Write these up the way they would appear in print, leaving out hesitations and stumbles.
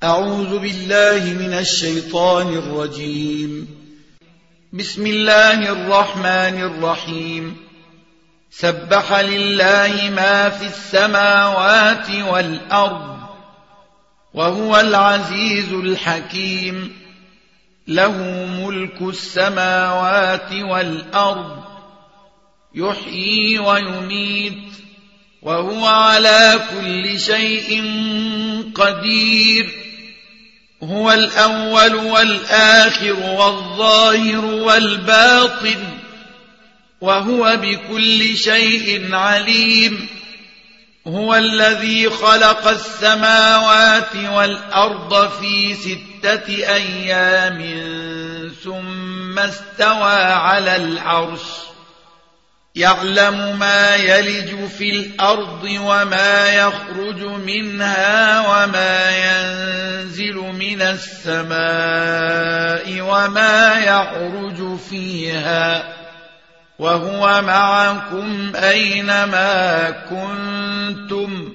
أعوذ بالله من الشيطان الرجيم. بسم الله الرحمن الرحيم. سبح لله ما في السماوات والأرض وهو العزيز الحكيم. له ملك السماوات والأرض يحيي ويميت وهو على كل شيء قدير. هو الأول والآخر والظاهر والباطن وهو بكل شيء عليم. هو الذي خلق السماوات والأرض في 6 أيام ثم استوى على العرش. يعلم ما يلج في الأرض وما يخرج منها وما ينزل من السماء وما يعرج فيها وهو معكم أينما كنتم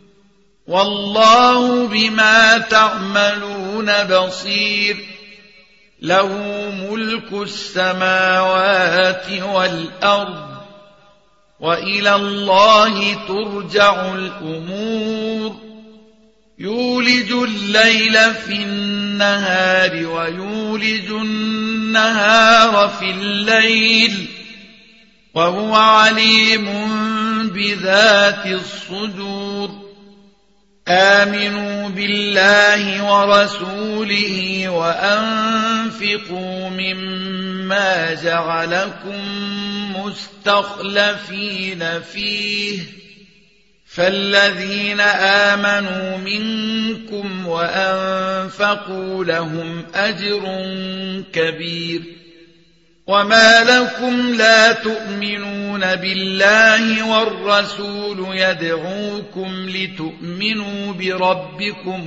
والله بما تعملون بصير. له ملك السماوات والأرض وإلى الله ترجع الأمور. يولج الليل في النهار ويولج النهار في الليل وهو عليم بذات الصدور. آمنوا بالله ورسوله وأنفقوا مما جعلكم مستخلفين فيه فالذين آمنوا منكم وأنفقوا لهم أجر كبير. وما لكم لا تؤمنون بالله والرسول يدعوكم لتؤمنوا بربكم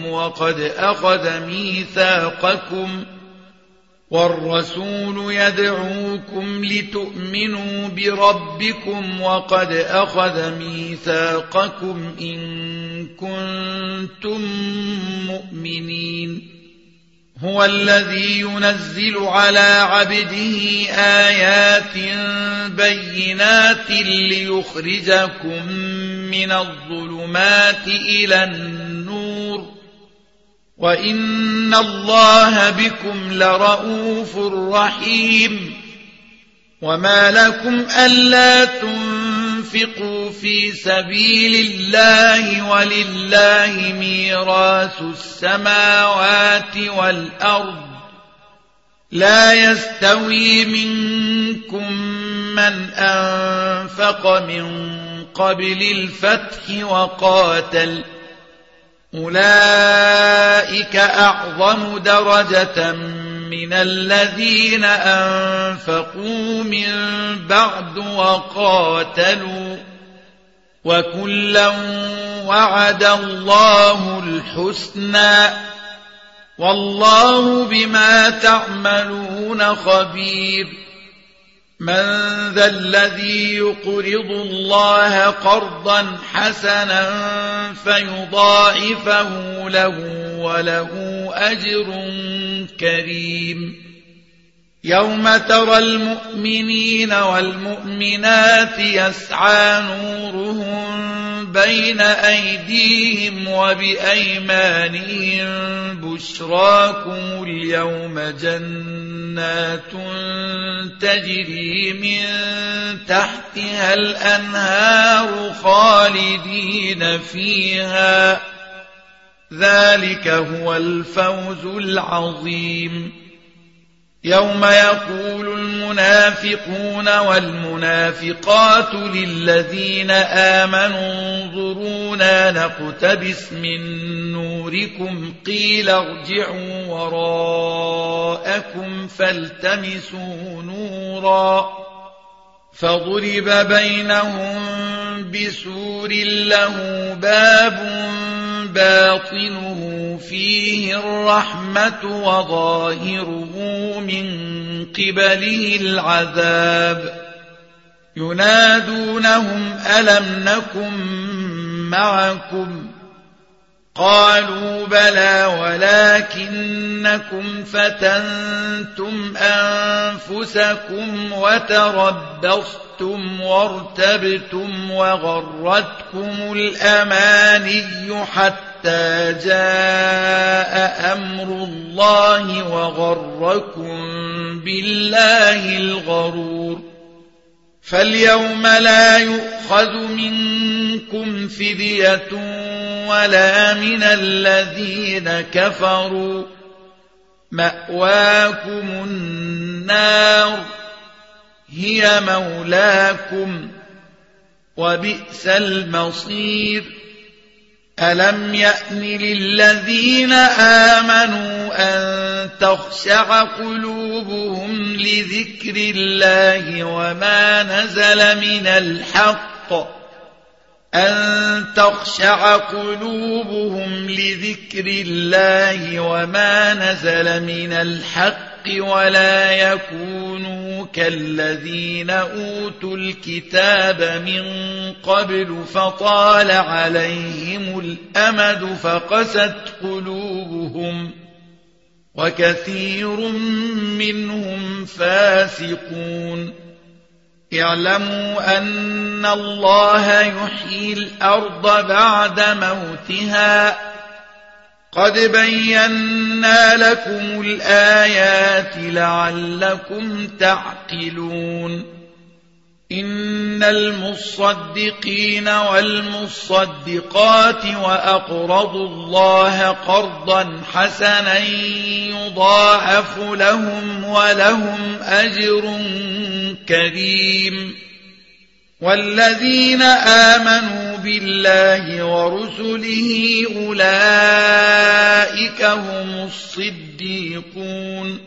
وقد أخذ ميثاقكم إن كنتم مؤمنين. هو الذي ينزل على عبده آيات بينات ليخرجكم من الظلمات إلى النور وإن الله بكم لرؤوف رحيم. وما لكم ألا تنفقوا في سبيل الله ولله ميراث السماوات والأرض. لا يستوي منكم من أنفق من قبل الفتح وقاتل أولئك أعظم درجة من الذين أنفقوا من بعد وقاتلوا وكلا وعد الله الحسنى والله بما تعملون خبير. من ذا الذي يقرض الله قرضا حسنا فيضاعفه له وله أجر كريم. يوم ترى المؤمنين والمؤمنات يسعى نورهم بين أيديهم وبأيمانهم بشراكم اليوم جنات تجري من تحتها الأنهار خالدين فيها ذلك هو الفوز العظيم. يوم يقول المنافقون والمنافقات للذين آمنوا انظرونا نقتبس من نوركم قيل ارجعوا وراءكم فالتمسوا نورا فضرب بينهم بسور له باب باطنه فيه الرحمة وظاهره من قبله العذاب. ينادونهم ألم نكن معكم قالوا بلى ولكنكم فتنتم أنفسكم وتربصتم وارتبتم وغرتكم الأماني حتى جاء أمر الله وغركم بالله الغرور فاليوم لا يؤخذ منكم فدية ولا من الذين كفروا مأواكم النار هي مولاكم وبئس المصير ألم يأن للذين آمنوا أن تخشع قلوبهم لذكر الله وما نزل من الحق أن تخشع قلوبهم لذكر الله وما نزل من الحق ولا يكونوا كالذين أوتوا الكتاب من قبل فطال عليهم الأمد فقست قلوبهم وكثير منهم فاسقون اعلموا أن الله يحيي الأرض بعد موتها قد بينا لكم الآيات لعلكم تعقلون إن المصدقين والمصدقات وأقرضوا الله قرضا حسنا يضاعف لهم ولهم أجر كريم والذين آمنوا بالله ورسله أولئك هم الصديقون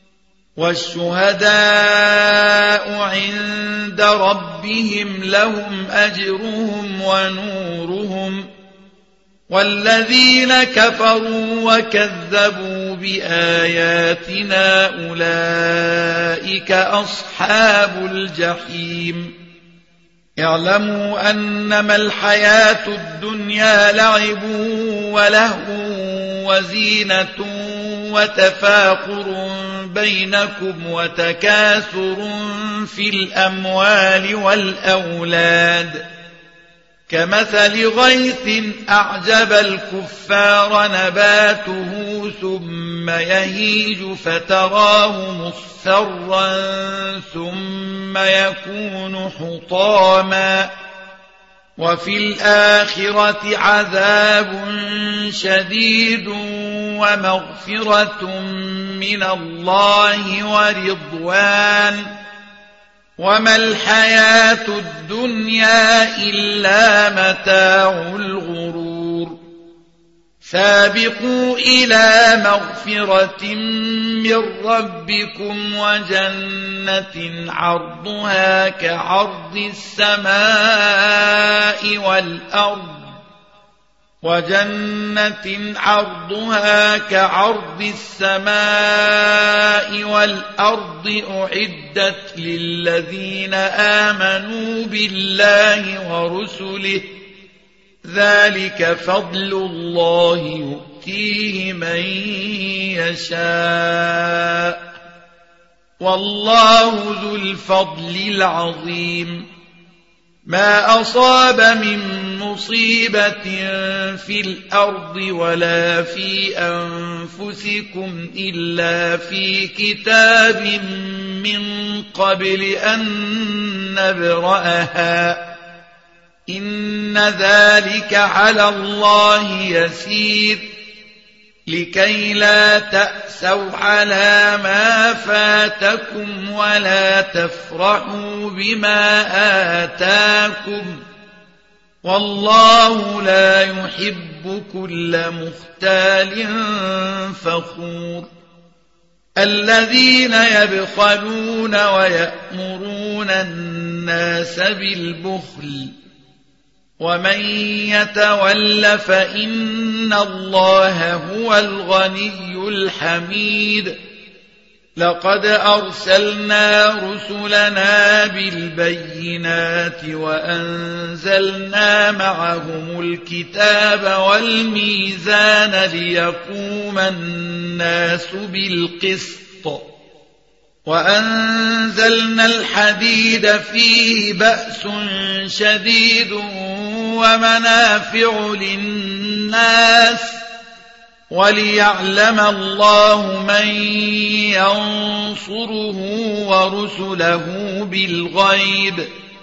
والشهداء عند ربهم لهم أجرهم ونورهم والذين كفروا وكذبوا بآياتنا أولئك أصحاب الجحيم اعلموا أنما الحياة الدنيا لعب ولهو وزينة وتفاخر بينكم وتكاثر في الأموال والأولاد كمثل غيث أعجب الكفار نباته ثم يهيج فتراه مصفرا ثم يكون حطاما وفي الآخرة عذاب شديد ومغفرة من الله ورضوان وما الحياة الدنيا إلا متاع الغرور سابقوا إلى مغفرة من ربكم وجنة عرضها كعرض السماء والأرض أعدت للذين آمنوا بالله ورسله ذلك فضل الله يؤتيه من يشاء والله ذو الفضل العظيم ما أصاب من مصيبة في الأرض ولا في أنفسكم إلا في كتاب من قبل أن نبرأها إن ذلك على الله يسير لكي لا تأسوا على ما فاتكم ولا تفرحوا بما آتاكم والله لا يحب كل مختال فخور الذين يبخلون ويأمرون الناس بالبخل ومن يتول فإن الله هو الغني الحميد لقد أرسلنا رسلنا بالبينات وأنزلنا معهم الكتاب والميزان ليقوم الناس بالقسط وأنزلنا الحديد فيه بأس شديد ومنافع للناس وليعلم الله من ينصره ورسله بالغيب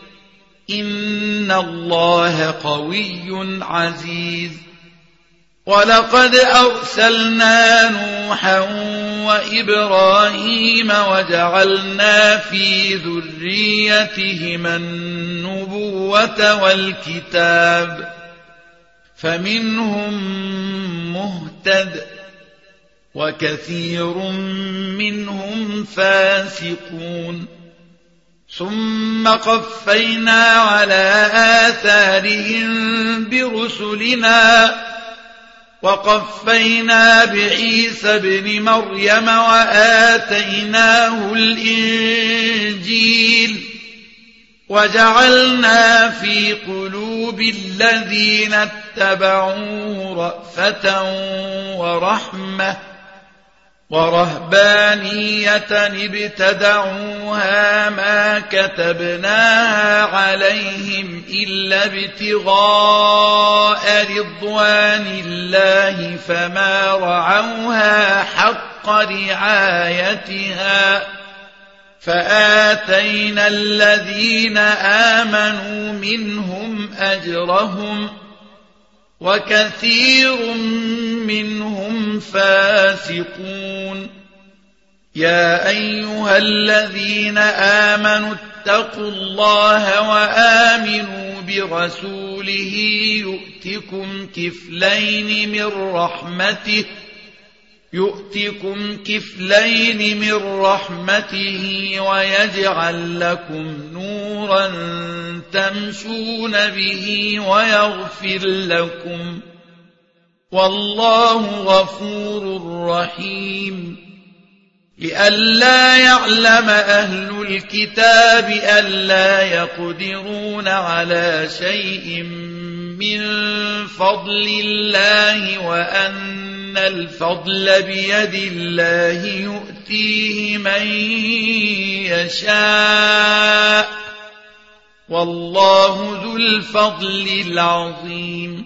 إن الله قوي عزيز ولقد أرسلنا نوحا وإبراهيم وجعلنا في ذريتهما النبوة والكتاب فمنهم مهتد وكثير منهم فاسقون ثم قفينا على آثارهم برسلنا وقفينا بعيسى ابن مريم وآتيناه الإنجيل وجعلنا في قلوب الذين اتبعوه رأفة ورحمة ورهبانية ابتدعوها ما كتبناها عليهم إلا ابتغاء رضوان الله فما رعوها حق رعايتها فآتينا الذين آمنوا منهم أجرهم وكثير منهم فاسقون يا أيها الذين آمنوا اتقوا الله وآمنوا برسوله يؤتكم كفلين من رحمته ويجعل لكم نورا تمشون به ويغفر لكم والله غفور رحيم لئلا يعلم أهل الكتاب ألا يقدرون على شيء من فضل الله وأن الفضل بيد الله يؤتيه من يشاء والله ذو الفضل العظيم